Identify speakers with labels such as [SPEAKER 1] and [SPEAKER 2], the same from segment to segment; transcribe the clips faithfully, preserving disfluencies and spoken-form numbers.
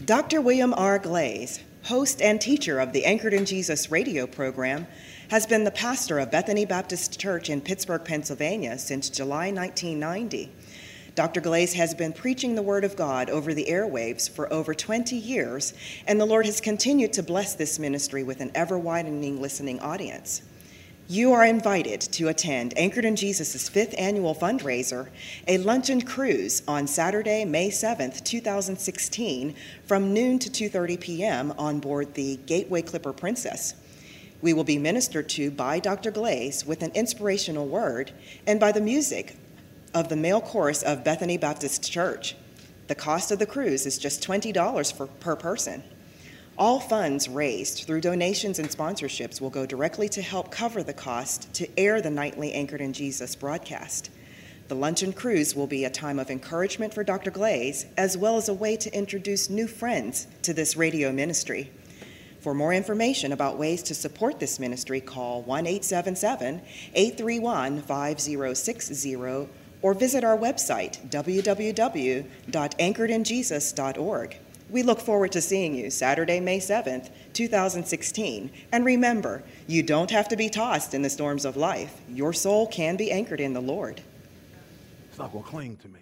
[SPEAKER 1] Doctor William R. Glaze, host and teacher of the Anchored in Jesus radio program, has been the pastor of Bethany Baptist Church in Pittsburgh, Pennsylvania since July nineteen ninety. Doctor Glaze has been preaching the Word of God over the airwaves for over twenty years, and the Lord has continued to bless this ministry with an ever-widening listening audience. You are invited to attend Anchored in Jesus' fifth annual fundraiser, a luncheon cruise on Saturday, May seventh, two thousand sixteen, from noon to two thirty p.m. on board the Gateway Clipper Princess. We will be ministered to by Doctor Glaze with an inspirational word and by the music of the male chorus of Bethany Baptist Church. The cost of the cruise is just twenty dollars for, per person. All funds raised through donations and sponsorships will go directly to help cover the cost to air the nightly Anchored in Jesus broadcast. The luncheon cruise will be a time of encouragement for Doctor Glaze, as well as a way to introduce new friends to this radio ministry. For more information about ways to support this ministry, call one eight seven seven, eight three one, five zero six zero or visit our website, w w w dot anchored in jesus dot org. We look forward to seeing you Saturday, May seventh, two thousand sixteen. And remember, you don't have to be tossed in the storms of life. Your soul can be anchored in the Lord.
[SPEAKER 2] It's not going to cling to me.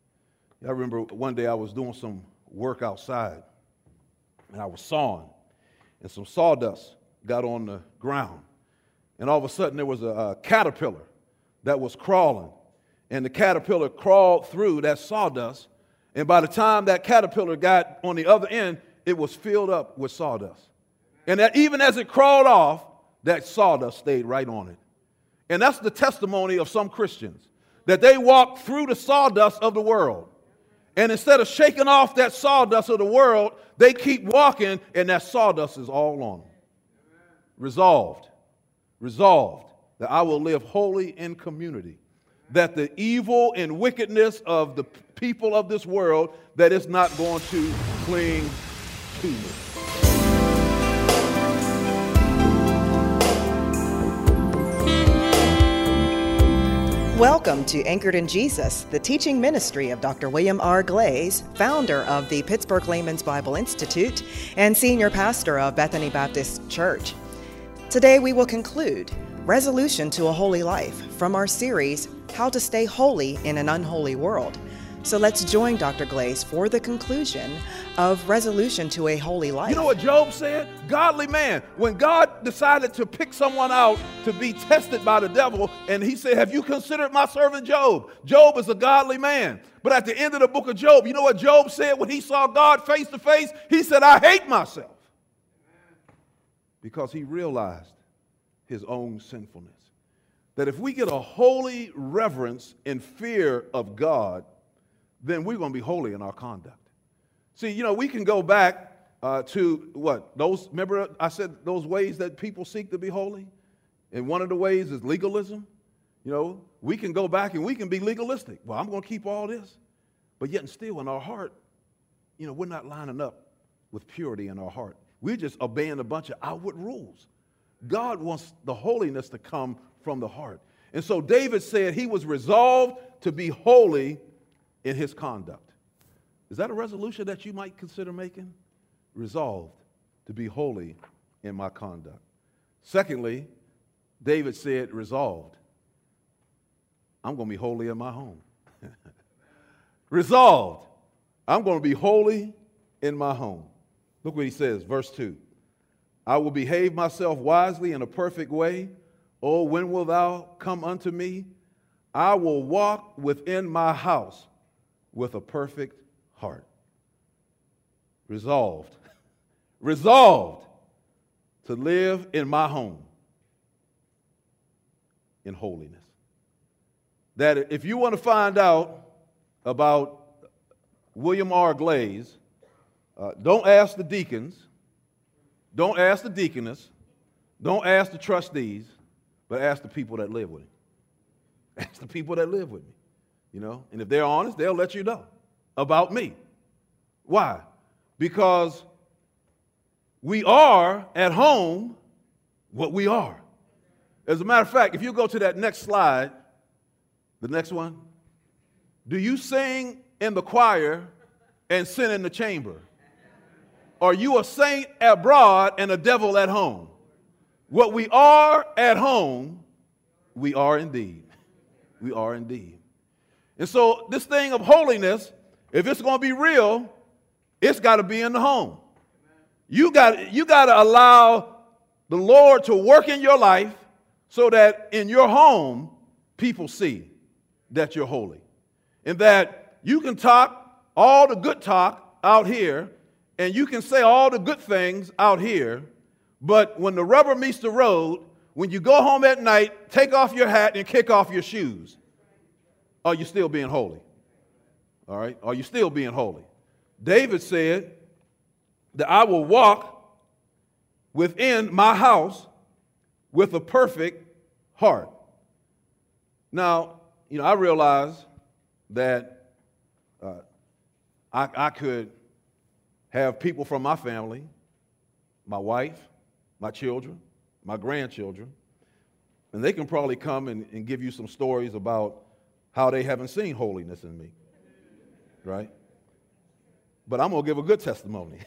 [SPEAKER 2] I remember one day I was doing some work outside, and I was sawing, and some sawdust got on the ground. And all of a sudden, there was a, a caterpillar that was crawling, and the caterpillar crawled through that sawdust. And by the time that caterpillar got on the other end, it was filled up with sawdust. And that even as it crawled off, that sawdust stayed right on it. And that's the testimony of some Christians, that they walk through the sawdust of the world. And instead of shaking off that sawdust of the world, they keep walking, and that sawdust is all on them. Resolved, resolved that I will live holy in community, that the evil and wickedness of the people of this world, that it's not going to cling to me.
[SPEAKER 1] Welcome to Anchored in Jesus, the teaching ministry of Doctor William R. Glaze, founder of the Pittsburgh Layman's Bible Institute and senior pastor of Bethany Baptist Church. Today we will conclude Resolution to a Holy Life from our series, How to Stay Holy in an Unholy World. So let's join Doctor Glaze for the conclusion of Resolution to a Holy Life.
[SPEAKER 2] You know what Job said? Godly man. When God decided to pick someone out to be tested by the devil, and he said, have you considered my servant Job? Job is a godly man. But at the end of the book of Job, you know what Job said when he saw God face to face? He said, I hate myself. Because he realized his own sinfulness. That if we get a holy reverence and fear of God, then we're going to be holy in our conduct. See, you know, we can go back uh, to what? Those, remember I said those ways that people seek to be holy? And one of the ways is legalism. You know, we can go back and we can be legalistic. Well, I'm going to keep all this. But yet and still in our heart, you know, we're not lining up with purity in our heart. We're just obeying a bunch of outward rules. God wants the holiness to come from the heart. And so David said he was resolved to be holy in his conduct. Is that a resolution that you might consider making? Resolved to be holy in my conduct. Secondly, David said, resolved, I'm going to be holy in my home. Resolved, I'm going to be holy in my home. Look what he says, verse two. I will behave myself wisely in a perfect way. Oh, when wilt thou come unto me? I will walk within my house with a perfect heart. Resolved. Resolved to live in my home in holiness. That if you want to find out about William R. Glaze, uh, don't ask the deacons, don't ask the deaconess, don't ask the trustees, but ask the people that live with him. Ask the people that live with me. You know, and if they're honest, they'll let you know about me. Why? Because we are at home what we are. As a matter of fact, if you go to that next slide, the next one, do you sing in the choir and sin in the chamber? Are you a saint abroad and a devil at home? What we are at home, we are indeed. We are indeed. And so this thing of holiness, if it's going to be real, it's got to be in the home. You got, you got to allow the Lord to work in your life so that in your home, people see that you're holy. And that you can talk all the good talk out here, and you can say all the good things out here, but when the rubber meets the road, when you go home at night, take off your hat and kick off your shoes, are you still being holy? All right? Are you still being holy? David said that I will walk within my house with a perfect heart. Now, you know, I realize that uh, I, I could have people from my family, my wife, my children, my grandchildren, and they can probably come and, and give you some stories about how they haven't seen holiness in me, right? But I'm going to give a good testimony.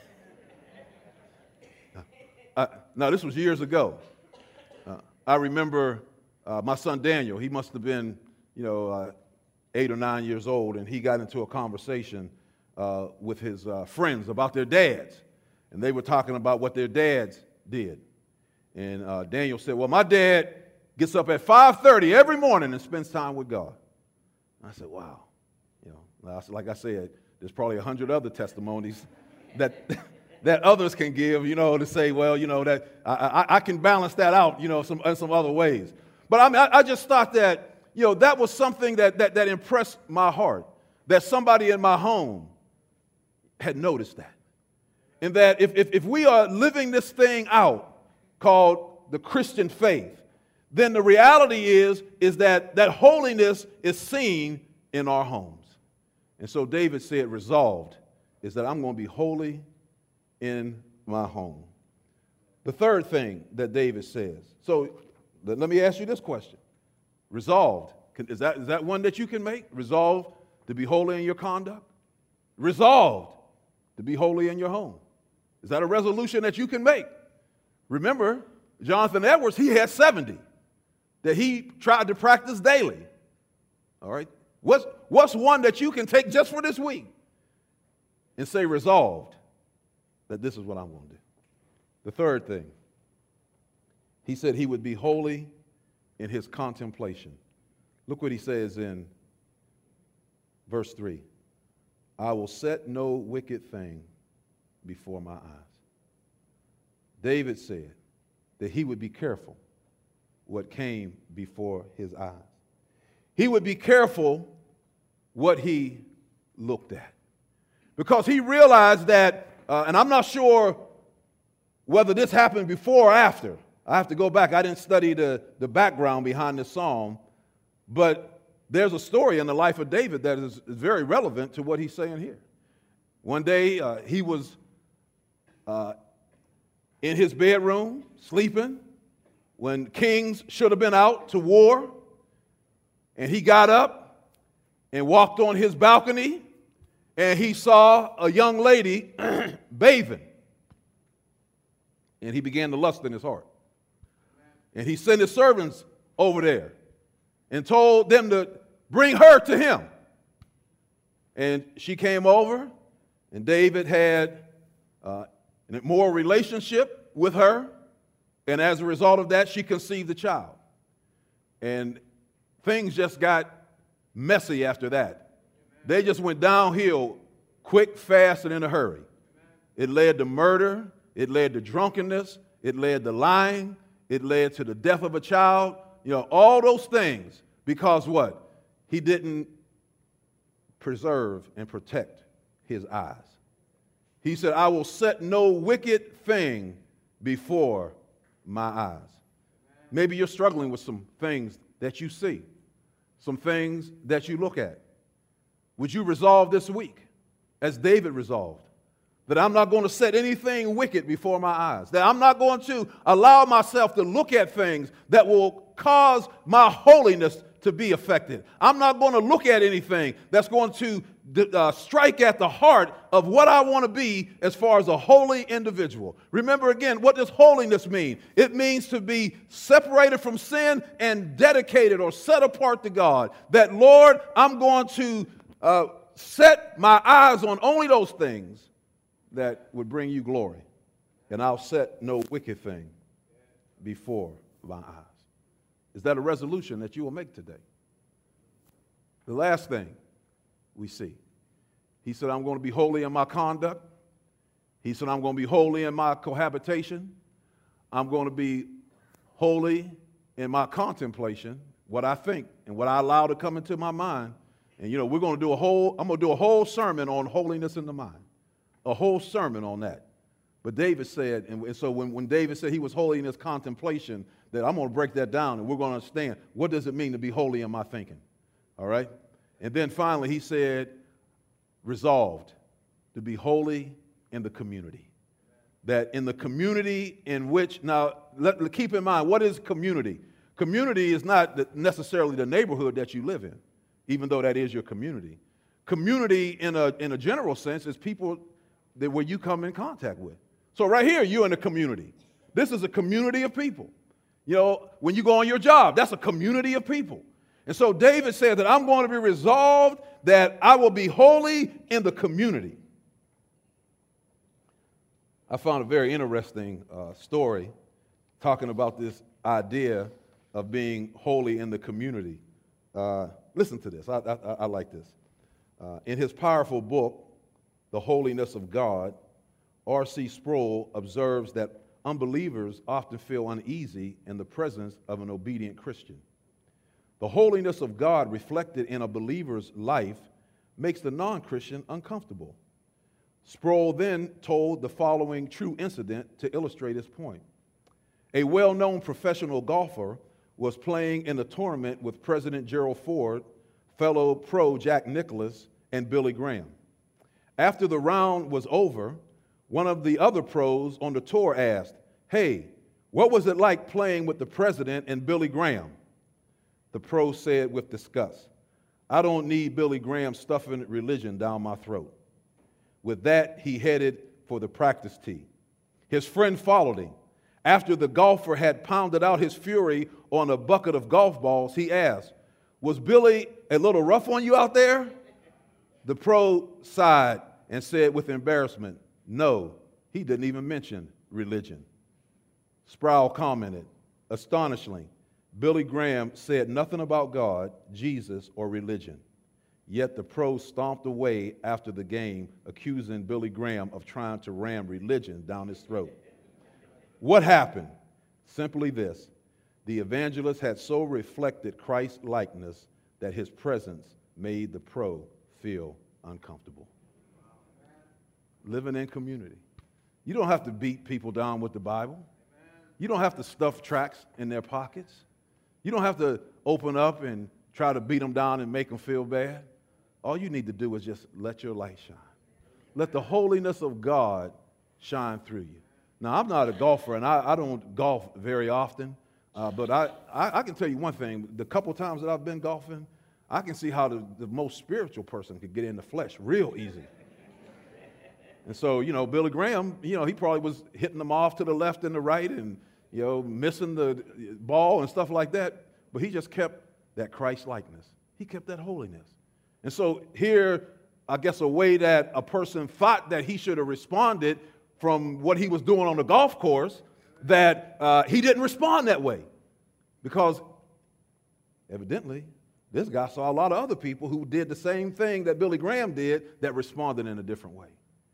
[SPEAKER 2] uh, now, this was years ago. Uh, I remember uh, my son Daniel, he must have been, you know, uh, eight or nine years old, and he got into a conversation uh, with his uh, friends about their dads. And they were talking about what their dads did. And uh, Daniel said, well, my dad gets up at five thirty every morning and spends time with God. I said, wow. You know, like I said, there's probably a hundred other testimonies that that others can give, you know, to say, well, you know, that I, I, I can balance that out, you know, some, in some other ways. But I mean, I, I just thought that, you know, that was something that, that, that impressed my heart, that somebody in my home had noticed that. And that if, if, if we are living this thing out called the Christian faith, then the reality is, is that that holiness is seen in our homes. And so David said, resolved, is that I'm going to be holy in my home. The third thing that David says, so let me ask you this question. Resolved, is that, is that one that you can make? Resolved to be holy in your conduct? Resolved to be holy in your home. Is that a resolution that you can make? Remember, Jonathan Edwards, he had seventy that he tried to practice daily. All right? What's, what's one that you can take just for this week and say resolved that this is what I'm going to do? The third thing, he said he would be holy in his contemplation. Look what he says in verse three. I will set no wicked thing before my eyes. David said that he would be careful what came before his eyes. He would be careful what he looked at. Because he realized that, uh, and I'm not sure whether this happened before or after. I have to go back. I didn't study the, the background behind this psalm, but there's a story in the life of David that is, is very relevant to what he's saying here. One day, uh, he was uh, in his bedroom, sleeping, when kings should have been out to war, and he got up and walked on his balcony, and he saw a young lady bathing, and he began to lust in his heart. And he sent his servants over there and told them to bring her to him. And she came over, and David had uh, a moral relationship with her. And as a result of that, she conceived a child. And things just got messy after that. They just went downhill quick, fast, and in a hurry. It led to murder. It led to drunkenness. It led to lying. It led to the death of a child. You know, all those things because what? He didn't preserve and protect his eyes. He said, I will set no wicked thing before my eyes. Maybe you're struggling with some things that you see, some things that you look at. Would you resolve this week, as David resolved, that I'm not going to set anything wicked before my eyes, that I'm not going to allow myself to look at things that will cause my holiness to be affected. I'm not going to look at anything that's going to uh, strike at the heart of what I want to be as far as a holy individual. Remember again, what does holiness mean? It means to be separated from sin and dedicated or set apart to God. That, Lord, I'm going to uh, set my eyes on only those things that would bring you glory. And I'll set no wicked thing before my eyes. Is that a resolution that you will make today? The last thing we see, he said, I'm going to be holy in my conduct. He said, I'm going to be holy in my cohabitation. I'm going to be holy in my contemplation, what I think and what I allow to come into my mind. And, you know, we're going to do a whole, I'm going to do a whole sermon on holiness in the mind, a whole sermon on that. But David said, and so when, when David said he was holy in his contemplation, that I'm going to break that down and we're going to understand what does it mean to be holy in my thinking, all right? And then finally he said, resolved to be holy in the community. That in the community in which, now let, keep in mind, what is community? Community is not the, necessarily the neighborhood that you live in, even though that is your community. Community in a, in a general sense is people that where you come in contact with. So right here, you're in a community. This is a community of people. You know, when you go on your job, that's a community of people. And so David said that I'm going to be resolved that I will be holy in the community. I found a very interesting uh, story talking about this idea of being holy in the community. Uh, listen to this. I, I, I like this. Uh, in his powerful book, The Holiness of God, R C Sproul observes that unbelievers often feel uneasy in the presence of an obedient Christian. The holiness of God reflected in a believer's life makes the non-Christian uncomfortable. Sproul then told the following true incident to illustrate his point. A well-known professional golfer was playing in a tournament with President Gerald Ford, fellow pro Jack Nicklaus, and Billy Graham. After the round was over, one of the other pros on the tour asked, "Hey, what was it like playing with the president and Billy Graham?" The pro said with disgust, "I don't need Billy Graham stuffing religion down my throat." With that, he headed for the practice tee. His friend followed him. After the golfer had pounded out his fury on a bucket of golf balls, he asked, "Was Billy a little rough on you out there?" The pro sighed and said with embarrassment, "No, he didn't even mention religion." Sproul commented, "Astonishingly, Billy Graham said nothing about God, Jesus, or religion. Yet the pro stomped away after the game, accusing Billy Graham of trying to ram religion down his throat." What happened? Simply this: the evangelist had so reflected Christ's likeness that his presence made the pro feel uncomfortable. Living in community. You don't have to beat people down with the Bible. You don't have to stuff tracts in their pockets. You don't have to open up and try to beat them down and make them feel bad. All you need to do is just let your light shine. Let the holiness of God shine through you. Now, I'm not a golfer, and I, I don't golf very often, uh, but I, I, I can tell you one thing. The couple times that I've been golfing, I can see how the, the most spiritual person could get in the flesh real easy. And so, you know, Billy Graham, you know, he probably was hitting them off to the left and the right and, you know, missing the ball and stuff like that. But he just kept that Christ likeness. He kept that holiness. And so here, I guess a way that a person thought that he should have responded from what he was doing on the golf course, that uh, he didn't respond that way. Because evidently, this guy saw a lot of other people who did the same thing that Billy Graham did that responded in a different way.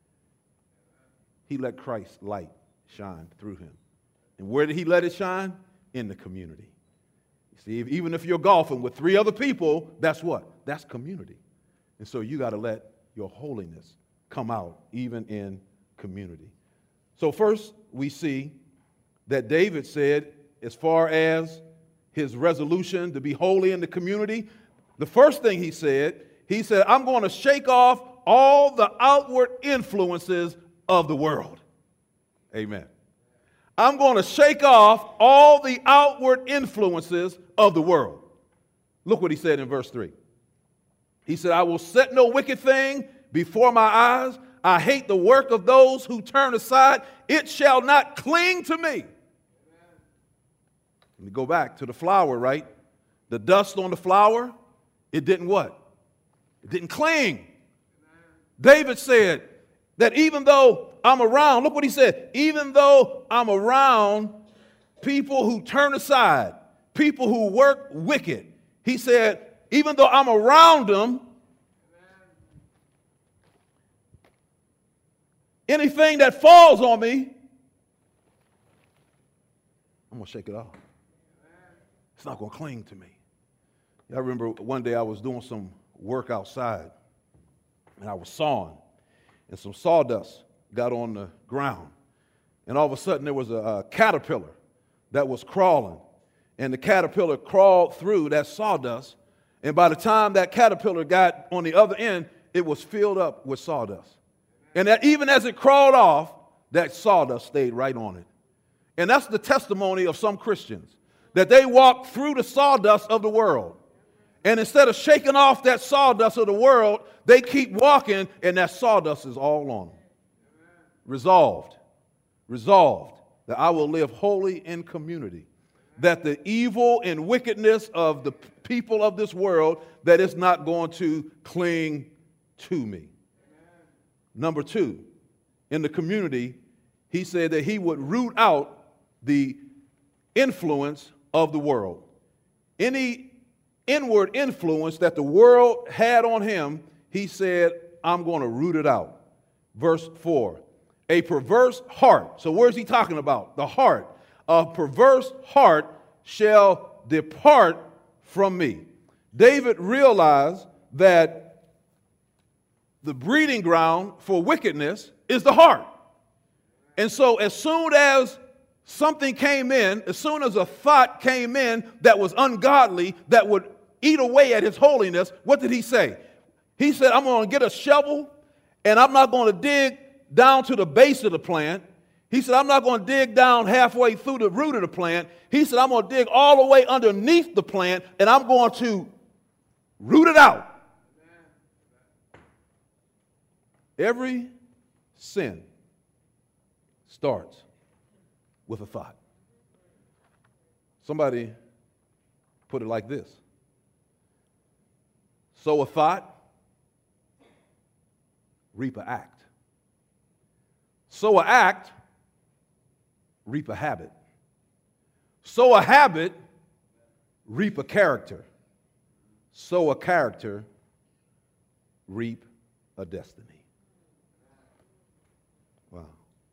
[SPEAKER 2] He let Christ's light shine through him. And where did he let it shine? In the community. You see, even if you're golfing with three other people, that's what? That's community. And so you got to let your holiness come out even in community. So first we see that David said, as far as his resolution to be holy in the community, the first thing he said, he said, I'm going to shake off all the outward influences of the world. Amen. I'm going to shake off all the outward influences of the world. Look what he said in verse three. He said, I will set no wicked thing before my eyes. I hate the work of those who turn aside. It shall not cling to me. Amen. Let me go back to the flower, right? The dust on the flower, it didn't what? It didn't cling. Amen. David said that even though I'm around, look what he said, even though I'm around people who turn aside, people who work wicked, he said, even though I'm around them, anything that falls on me, I'm going to shake it off. It's not going to cling to me. I remember one day I was doing some work outside, and I was sawing, and some sawdust got on the ground. And all of a sudden, there was a, a caterpillar that was crawling, and the caterpillar crawled through that sawdust, and by the time that caterpillar got on the other end, it was filled up with sawdust. And that even as it crawled off, that sawdust stayed right on it. And that's the testimony of some Christians, that they walk through the sawdust of the world. And instead of shaking off that sawdust of the world, they keep walking, and that sawdust is all on them. Resolved, resolved that I will live holy in community, that the evil and wickedness of the people of this world, that it's not going to cling to me. Number two, in the community, he said that he would root out the influence of the world. Any inward influence that the world had on him, he said, I'm going to root it out. Verse four, a perverse heart. So where's he talking about? The heart. A perverse heart shall depart from me. David realized that the breeding ground for wickedness is the heart. And so as soon as something came in, as soon as a thought came in that was ungodly, that would eat away at his holiness, what did he say? He said, I'm going to get a shovel, and I'm not going to dig down to the base of the plant. He said, I'm not going to dig down halfway through the root of the plant. He said, I'm going to dig all the way underneath the plant, and I'm going to root it out. Every sin starts with a thought. Somebody put it like this. Sow a thought, reap an act. Sow an act, reap a habit. Sow a habit, reap a character. Sow a character, reap a destiny. Wow.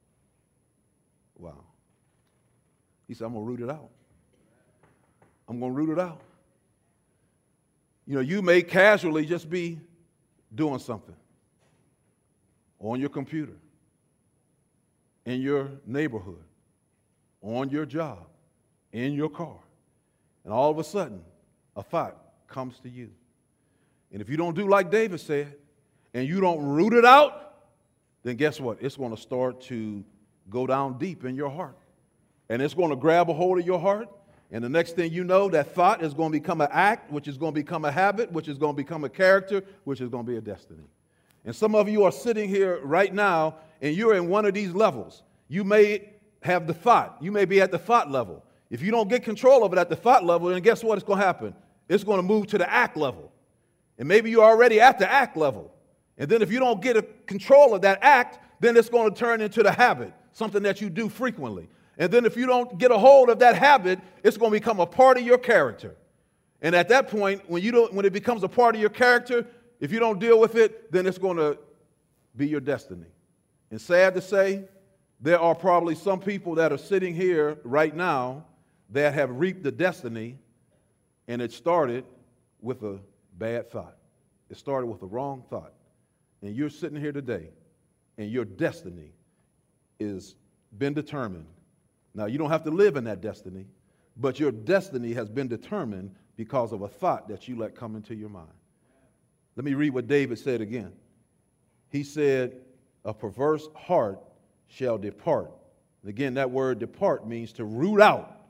[SPEAKER 2] Wow. He said, I'm going to root it out. I'm going to root it out. You know, you may casually just be doing something on your computer, in your neighborhood, on your job, in your car, and all of a sudden, a thought comes to you. And if you don't do like David said, and you don't root it out, then guess what? It's going to start to go down deep in your heart. And it's going to grab a hold of your heart. And the next thing you know, that thought is going to become an act, which is going to become a habit, which is going to become a character, which is going to be a destiny. And some of you are sitting here right now, and you're in one of these levels. You may have the thought. You may be at the thought level. If you don't get control of it at the thought level, then guess what is going to happen? It's going to move to the act level. And maybe you're already at the act level. And then if you don't get a control of that act, then it's going to turn into the habit, something that you do frequently. And then if you don't get a hold of that habit, it's going to become a part of your character. And at that point, when you don't, when it becomes a part of your character, if you don't deal with it, then it's going to be your destiny. And sad to say, there are probably some people that are sitting here right now that have reaped the destiny, and it started with a bad thought. It started with a wrong thought. And you're sitting here today, and your destiny is been determined. Now, you don't have to live in that destiny, but your destiny has been determined because of a thought that you let come into your mind. Let me read what David said again. He said, a perverse heart shall depart. And again, that word depart means to root out.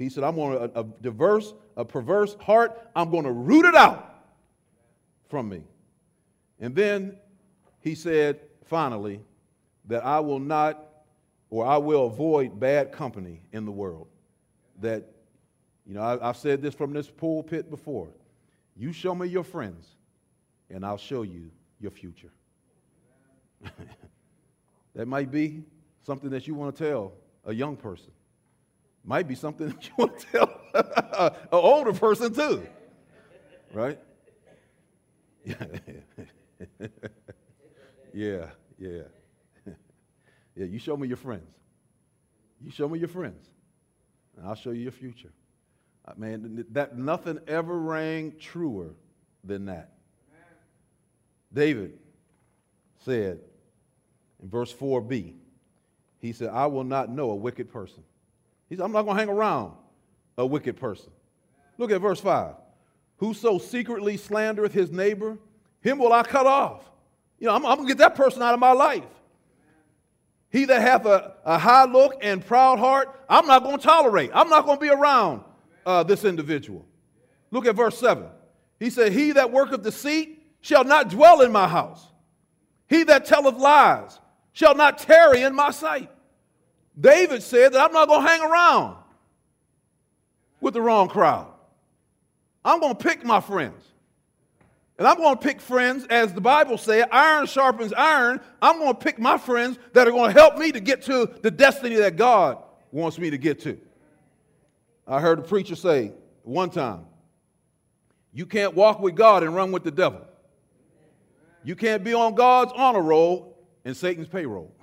[SPEAKER 2] He said, I'm going to, a, a diverse, a perverse heart, I'm going to root it out from me. And then he said, finally, that I will not, or I will avoid bad company in the world. That, you know, I, I've said this from this pulpit before. You show me your friends, and I'll show you your future. That might be something that you want to tell a young person. Might be something that you want to tell an older person too, right? Yeah, yeah, yeah. Yeah, you show me your friends. You show me your friends, and I'll show you your future. Uh, man, that nothing ever rang truer than that. David said in verse four b, he said, I will not know a wicked person. He said, I'm not going to hang around a wicked person. Look at verse five. Whoso secretly slandereth his neighbor, him will I cut off. You know, I'm, I'm going to get that person out of my life. He that hath a, a high look and proud heart, I'm not going to tolerate. I'm not going to be around uh, this individual. Look at verse seven. He said, he that worketh deceit shall not dwell in my house. He that telleth lies shall not tarry in my sight. David said that I'm not going to hang around with the wrong crowd. I'm going to pick my friends. And I'm going to pick friends, as the Bible says, iron sharpens iron. I'm going to pick my friends that are going to help me to get to the destiny that God wants me to get to. I heard a preacher say one time, you can't walk with God and run with the devil. You can't be on God's honor roll and Satan's payroll.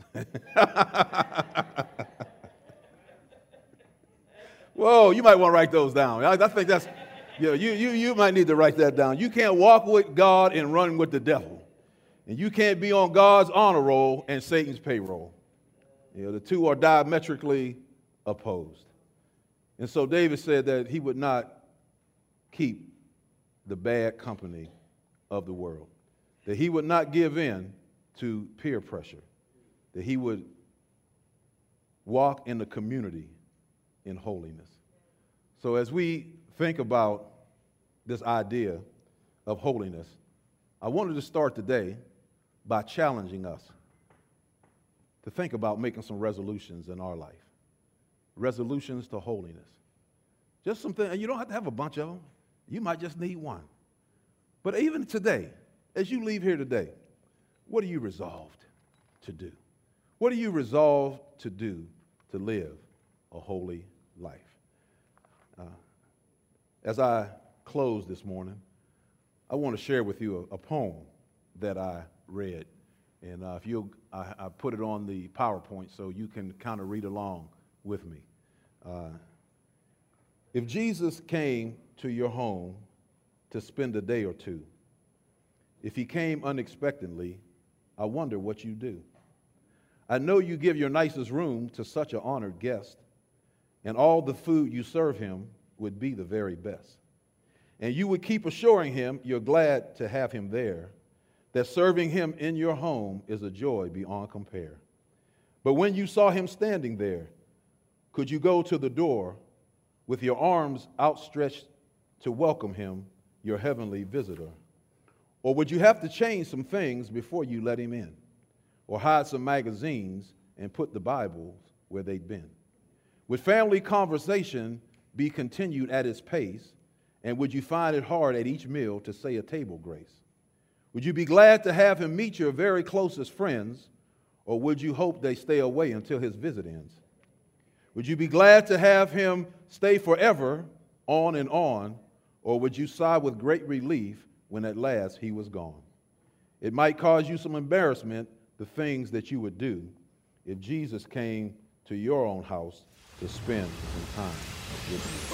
[SPEAKER 2] Whoa, you might want to write those down. I, I think that's... Yeah, you, you, you might need to write that down. You can't walk with God and run with the devil. And you can't be on God's honor roll and Satan's payroll. You know, the two are diametrically opposed. And so David said that he would not keep the bad company of the world, that he would not give in to peer pressure, that he would walk in the community in holiness. So as we think about this idea of holiness, I wanted to start today by challenging us to think about making some resolutions in our life. Resolutions to holiness. Just something, and you don't have to have a bunch of them. You might just need one. But even today, as you leave here today, what are you resolved to do? What are you resolved to do to live a holy life? Uh, As I close this morning, I want to share with you a, a poem that I read. And uh, if you'll, I, I put it on the PowerPoint so you can kind of read along with me. Uh, if Jesus came to your home to spend a day or two, if he came unexpectedly, I wonder what you do. I know you give your nicest room to such an honored guest, and all the food you serve him would be the very best. And you would keep assuring him you're glad to have him there, that serving him in your home is a joy beyond compare. But when you saw him standing there, could you go to the door with your arms outstretched to welcome him, your heavenly visitor? Or would you have to change some things before you let him in? Or hide some magazines and put the Bibles where they'd been? Would family conversation be continued at its pace, and would you find it hard at each meal to say a table grace? Would you be glad to have him meet your very closest friends, or would you hope they stay away until his visit ends? Would you be glad to have him stay forever, on and on, or would you sigh with great relief when at last he was gone? It might cause you some embarrassment, the things that you would do if Jesus came to your own house to spend some time with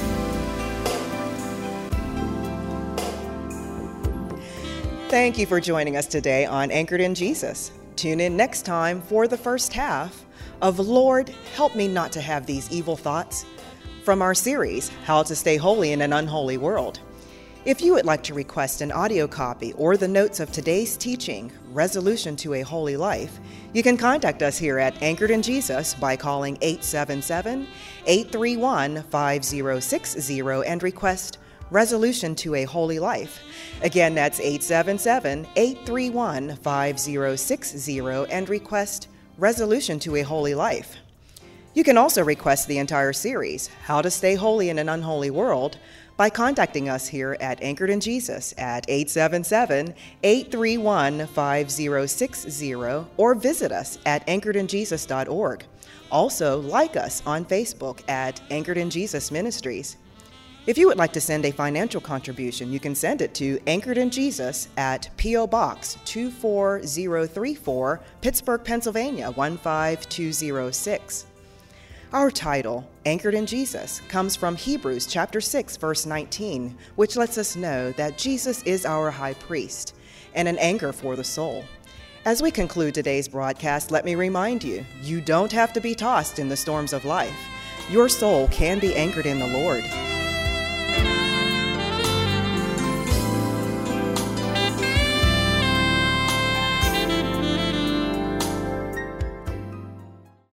[SPEAKER 1] you. Thank you for joining us today on Anchored in Jesus. Tune in next time for the first half of Lord, Help Me Not to Have These Evil Thoughts from our series, How to Stay Holy in an Unholy World. If you would like to request an audio copy or the notes of today's teaching, Resolution to a Holy Life, you can contact us here at Anchored in Jesus by calling eight seven seven, eight three one, five zero six zero and request Resolution to a Holy Life. Again, that's eight seven seven, eight three one, five zero six zero and request Resolution to a Holy Life. You can also request the entire series, How to Stay Holy in an Unholy World, by contacting us here at Anchored in Jesus at eight seven seven, eight three one, five zero six zero or visit us at anchored in jesus dot org. Also, like us on Facebook at Anchored in Jesus Ministries. If you would like to send a financial contribution, you can send it to Anchored in Jesus at P O Box two four zero three four, Pittsburgh, Pennsylvania one five two zero six. Our title, Anchored in Jesus, comes from Hebrews chapter six, verse nineteen, which lets us know that Jesus is our high priest and an anchor for the soul. As we conclude today's broadcast, let me remind you, you don't have to be tossed in the storms of life. Your soul can be anchored in the Lord.